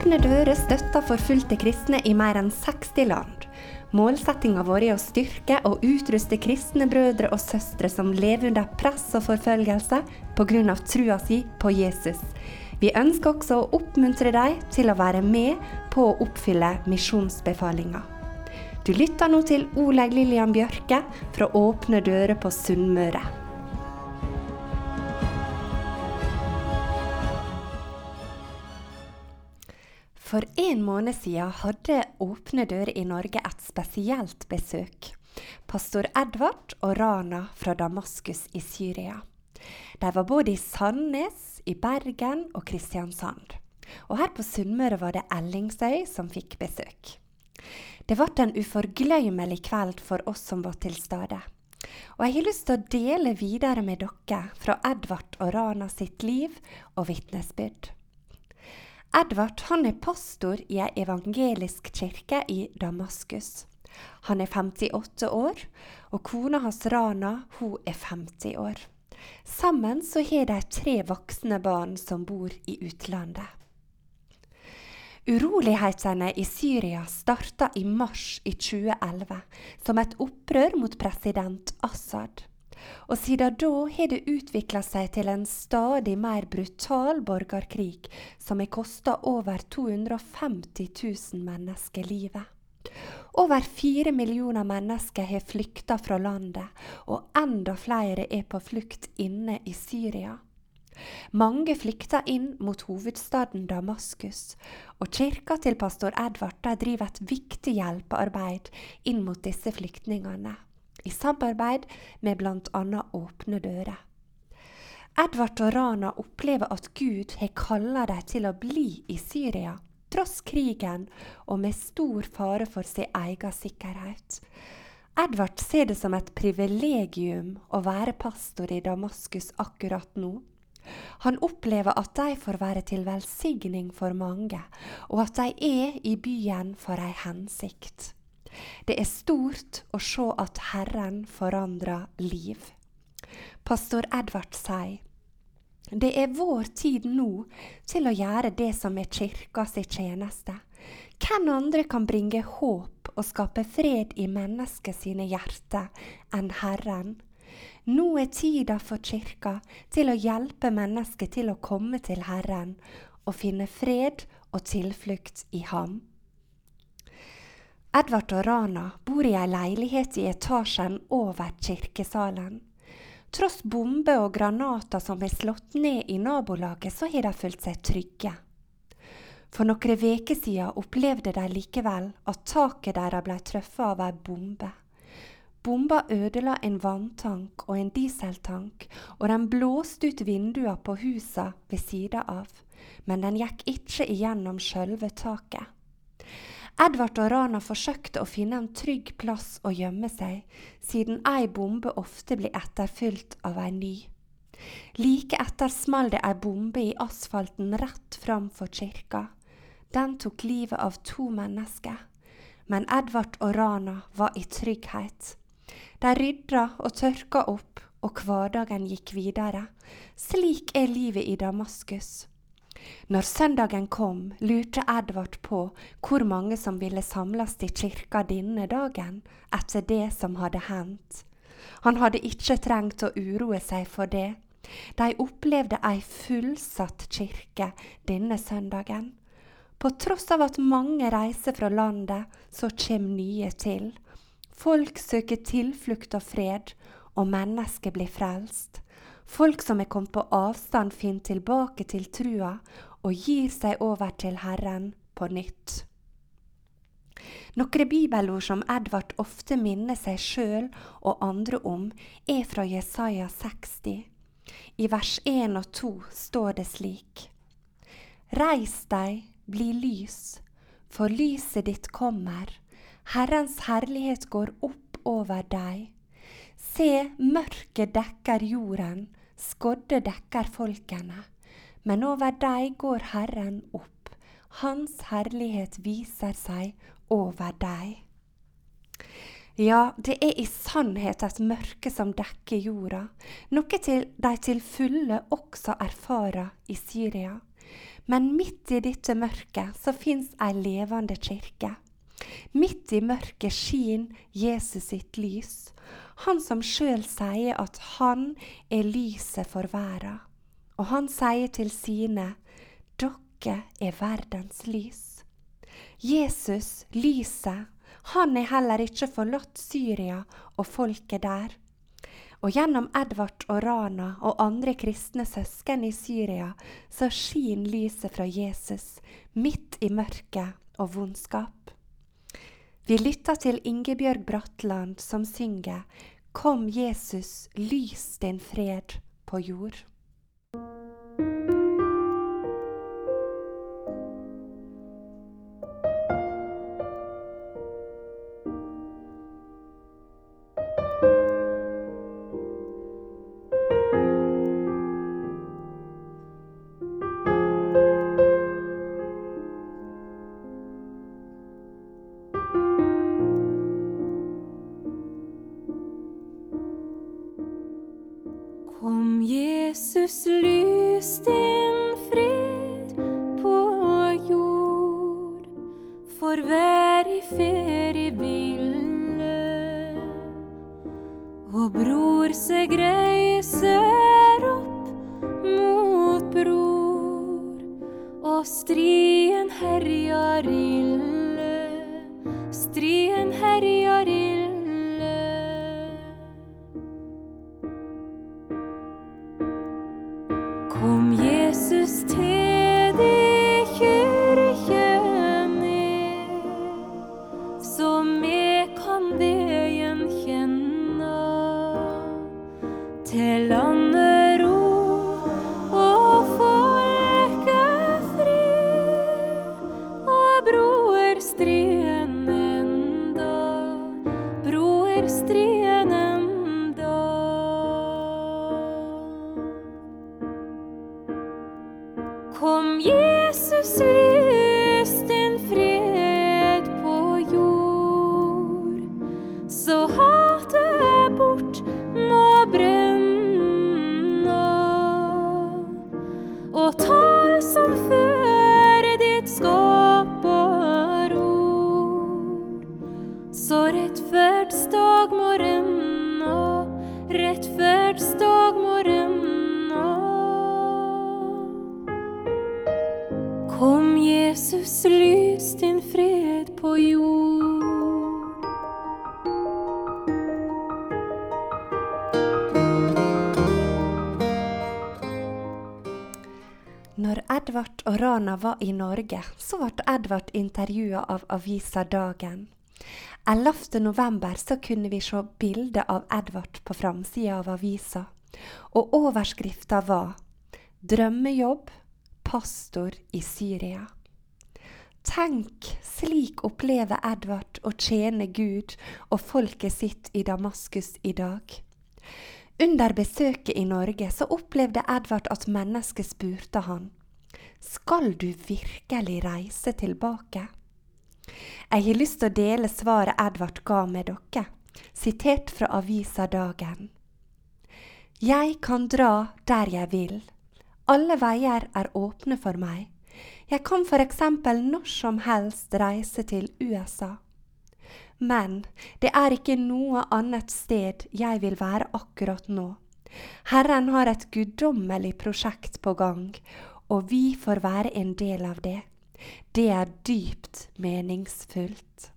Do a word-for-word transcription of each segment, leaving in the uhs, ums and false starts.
Åpne dører støtter forfulgte kristne i mer enn seksti land. Målsettingen vår er å styrke og utruste kristne brødre og søstre som lever under press og forfølgelse på grunn av trua si på Jesus. Vi ønsker også å oppmuntre deg til å være med på å oppfylle misjonsbefalinga. Du lytter nå til Oleg Lillian Bjørke fra Åpne dører på Sunnmøre. For en måned siden hadde Åpne dører i Norge et spesielt besøk. Pastor Edvard og Rana fra Damaskus i Syria. De var både i Sandnes, i Bergen og Kristiansand. Og her på Sunnmøre var det Ellingsøy som fikk besøk. Det var en uforglemmelig kveld for oss som var til stede. Og jeg har lyst til å dele videre med dere fra Edvard og Rana sitt liv og vitnesbyrd. Edvard han er pastor i en evangelisk kirke i Damaskus. Han er femtiåtte år, og kona hans Rana, hun er femti år. Sammen så har de tre voksne barn som bor i utlandet. Urolighetene i Syria startet i mars i tjue elleve som et opprør mot president Assad. Og siden da har det utviklet seg til en stadig mer brutal borgerkrig som har kostet over to hundre og femti tusen mennesker livet. Over fire millioner mennesker har flyktet fra landet, og enda flere er på flukt inne i Syria. Mange flykter inn mot hovedstaden Damaskus, og kirka til pastor Edvard driver et viktig hjelpearbeid inn mot disse flyktningene, i samarbeid med blant annet Åpne dører. Edvard og Rana opplever at Gud har kallet dem til å bli i Syria, tross krigen og med stor fare for sin egen sikkerhet. Edvard ser det som et privilegium å være pastor i Damaskus akkurat nå. Han opplever at de får være til velsigning for mange, og at de er i byen for en hensikt. Det er stort å se at Herren forandrer liv. Pastor Edvard sier, det er vår tid nå til å gjøre det som er kirka sitt tjeneste. Hvem andre kan bringe håp og skape fred i mennesker sine hjerter enn Herren? Nå er tida for kirka til å hjelpe mennesker til å komme til Herren og finne fred og tilflukt i ham. Edvard og Rana bor i en leilighet i etasjen over kirkesalen. Tross bomber og granater som er slått ned i nabolaget, så har de følt seg trygge. For noen veker siden opplevde de likevel at taket deres ble truffet av en bombe. Bomba ødela en vanntank og en dieseltank, og den blåste ut vinduer på huset ved siden av, men den gikk ikke igjennom selve taket. Edvard og Rana forsøkte å finne en trygg plass å gjemme seg, siden ei bombe ofte blir etterfylt av en ny. Like etter smalt det ei bombe i asfalten rett fram for kirka. Den tok livet av to mennesker, men Edvard og Rana var i trygghet. De rydda og tørka opp, og hverdagen gikk videre. Slik er livet i Damaskus. Når søndagen kom, lurte Edvard på hvor mange som ville samles i kirka denne dagen etter det som hadde hendt. Han hadde ikke trengt å uroe seg for det. De opplevde ei fullsatt kirke denne søndagen. På tross av at mange reiser fra landet, så kommer nye til. Folk søker tilflukt og fred, og mennesker blir frelst. Folk som er kommet på avstand finner tilbake til trua og gir seg over til Herren på nytt. Noen bibelord som Edvard ofte minner seg selv og andre om er fra Jesaja seksti. I vers en og to står det slik. Reis deg, bli lys, for lyset ditt kommer. Herrens herlighet går opp over deg. Se, mørket dekker jorden, skodde dekker folkene, men over deg går Herren opp. Hans herlighet viser seg over deg. Ja, det er i sannhet et mørke som dekker jorda, noe til de til fulle også erfarer i Syria. Men midt i dette mørket så finnes ei levende kirke. Midt i mørket skin Jesus sitt lys, han som selv sier at han er lyset for verden. Og han sier til sine, dere er verdens lys. Jesus, lyset, han er heller ikke forlatt Syria og folket der. Og gjennom Edvard og Rana og andre kristne søsken i Syria, så skin lyset fra Jesus midt i mørket og vondskap. Vi lytter til Ingebjørg Bratland som synger «Kom Jesus, lys din fred på jord». Kom Jesus, lys din fred på jord, for vær i ferieville, og bror seg reiser opp mot bror, og strien herjar ille, strien herjar ille. Kom Jesus til de kyrkje ned, så vi kan veien kjenne til landet ro og folkefred, og broer strien enda, broer strien enda. Kom Jesus, lys din fred på jord, så hatet bort må brenne, og tal som før ditt skaper ord, så rettferdsdag må renne, rettferdsdag må renne. Kom Jesus, lys din fred på jord. Når Edvard og Rana var i Norge, så ble Edvard intervjuet av avisa Dagen. ellevte november så kunne vi se bilder av Edvard på framsida av avisa, og overskriften var «Drømmejobb, pastor i Syria». Tenk, slik opplever Edvard å tjene Gud og folket sitt i Damaskus i dag. Under besøket i Norge så opplevde Edvard at mennesket spurte han, «Skal du virkelig reise tilbake?» Jeg har lyst til å dele svaret Edvard ga med dere, sitert fra avisa Dagen. «Jeg kan dra der jeg vil. Alle veier er åpne for meg. Jeg kan for eksempel når som helst reise til U S A. Men det er ikke noe annet sted jeg vil være akkurat nå. Herren har et guddommelig prosjekt på gang, og vi får være en del av det. Det er dypt meningsfullt».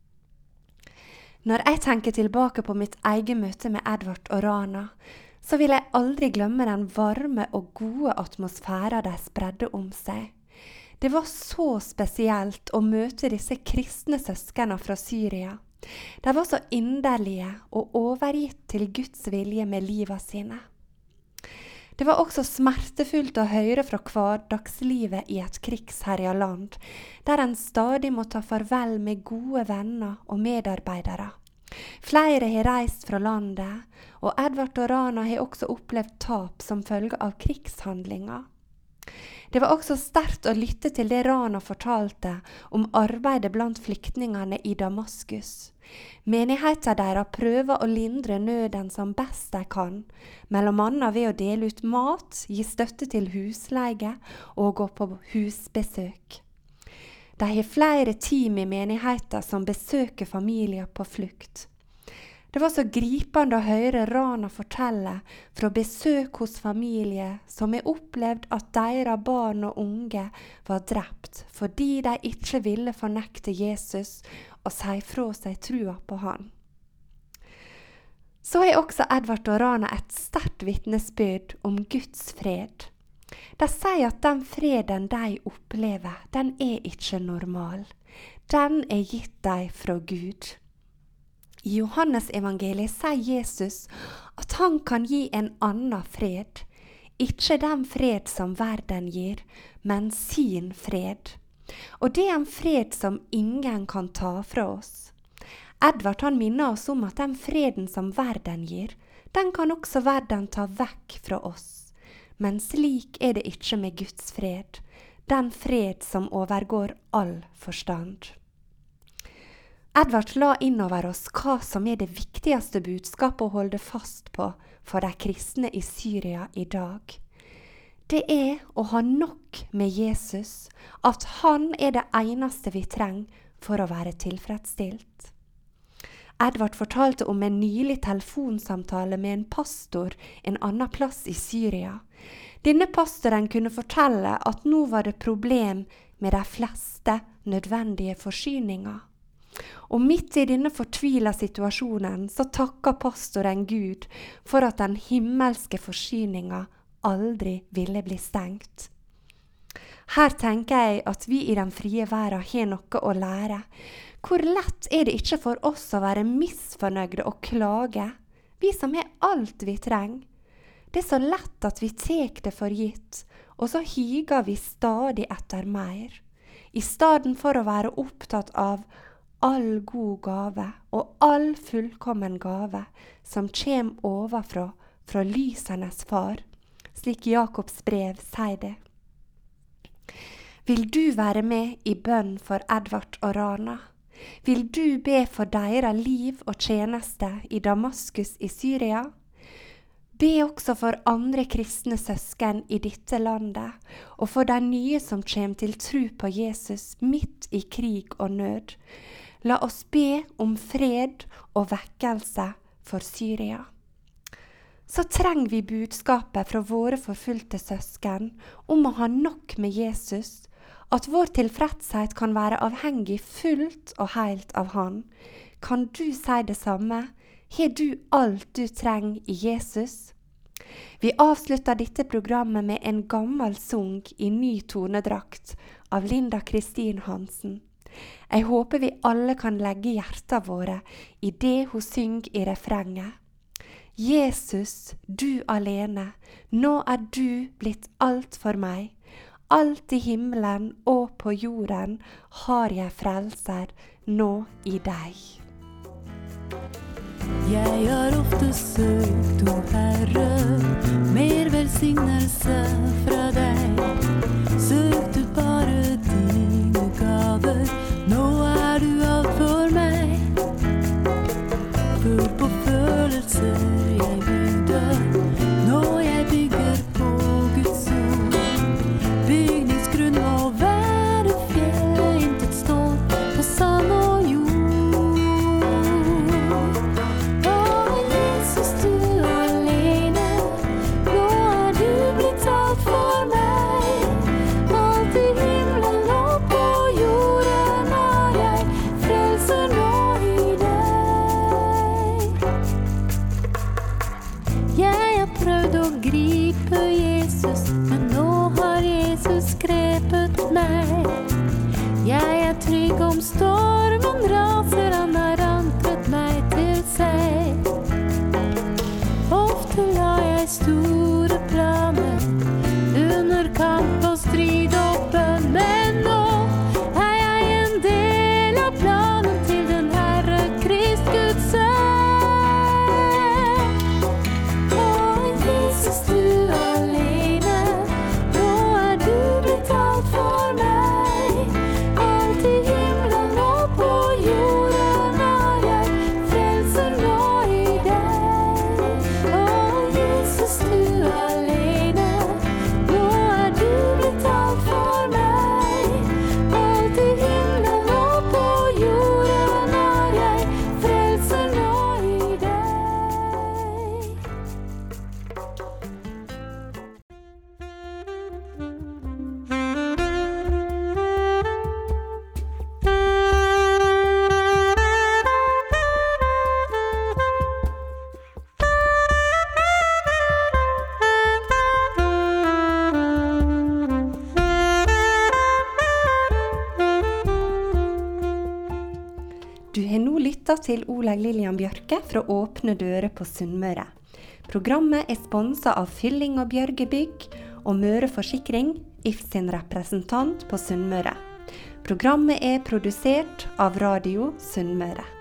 Når jeg tenker tilbake på mitt eget møte med Edvard og Rana, så vil jeg aldri glemme den varme og gode atmosfæren de spredde om seg. Det var så spesielt å møte disse kristne søskene fra Syria. De var så inderlige og overgitt til Guds vilje med livet sine. Det var også smertefullt å høre fra hverdagslivet i et krigsherjet land, der en stadig må ta farvel med gode venner og medarbeidere. Flere har reist fra landet, og Edvard og Rana har også opplevd tap som følge av krigshandlinger. Det var også sterkt å lytte til det Rana fortalte om arbeidet blant flyktningene i Damaskus. Menigheten deres prøver å lindre nøden som best de kan, mellom annet ved å dele ut mat, gi støtte til husleie og gå på husbesøk. De har flere team i menigheten som besøker familier på flukt. Det var så gripende å høre Rana fortelle fra besøk hos familie som har opplevd at deres barn og unge var drept fordi de ikke ville fornekte Jesus og si fra seg trua på han. Så er også Edvard og Rana et sterkt vitnesbyrd om Guds fred. De sier at den freden de opplever, den er ikke normal. Den er gitt dem fra Gud. I Johannes evangeliet sier Jesus at han kan gi en annen fred, ikke den fred som verden gir, men sin fred. Og det er en fred som ingen kan ta fra oss. Edvard han minner oss om at den freden som verden gir, den kan også verden ta vekk fra oss. Men slik er det ikke med Guds fred, den fred som overgår all forstand. Edvard la innover oss hva som er det viktigste budskapet å holde fast på for de kristne i Syria i dag. Det er å ha nok med Jesus, at han er det eneste vi trenger for å være tilfredsstilt. Edvard fortalte om en nylig telefonsamtale med en pastor en annen plass i Syria. Denne pastoren kunne fortelle at nå var det problem med de fleste nødvendige forsyninger. Og midt i denne fortvila situasjonen så takker pastoren Gud for at den himmelske forsyningen aldri ville bli stengt. Her tenker jeg at vi i den frie verden har noe å lære. Hvor lett er det ikke for oss å være misfornøyde og klage, vi som har alt vi trenger. Det er så lett at vi tek det for gitt, og så higer vi stadig etter mer. I stedet for å være opptatt av all god gave og all fullkommen gave som kjem overfra fra lysenes far, slik Jakobs brev sier det. Vil du være med i bønn for Edvard og Rana? Vil du be for deres liv og tjeneste i Damaskus i Syria? Be også for andre kristne søsken i dette landet, og for de nye som kommer til tro på Jesus midt i krig og nød. La oss be om fred og vekkelse for Syria. Så trenger vi budskapet fra våre forfulgte søsken om å ha nok med Jesus, at vår tilfredshet kan være avhengig fullt og helt av han. Kan du si det samme? Har du alt du trenger i Jesus? Vi avslutter dette programmet med en gammel sang i ny tonedrakt av Linda Kristin Hansen. Jeg håper vi alle kan legge hjertet våre i det hun synger i refrenget. Jesus, du alene, nå er du blitt alt for meg. Alt i himmelen og på jorden har jeg frelser nå i deg. Jeg har ofte søkt, o Herre, mer velsignelse fra deg. Søkt ut bare dine gaver, nå er du alt for meg. Full på følelser jeg bygde, nå jeg bygger på Guds ord. Bygningsgrunn må være fjell, intet står på sand og jord. Yeah. lytter til Olaug Lillian Bjørke fra Åpne dører på Sunnmøre. Programmet er sponset av Fylling og Bjørge Bygg og Møre Forsikring, I F sin representant på Sunnmøre. Programmet er produsert av Radio Sunnmøre.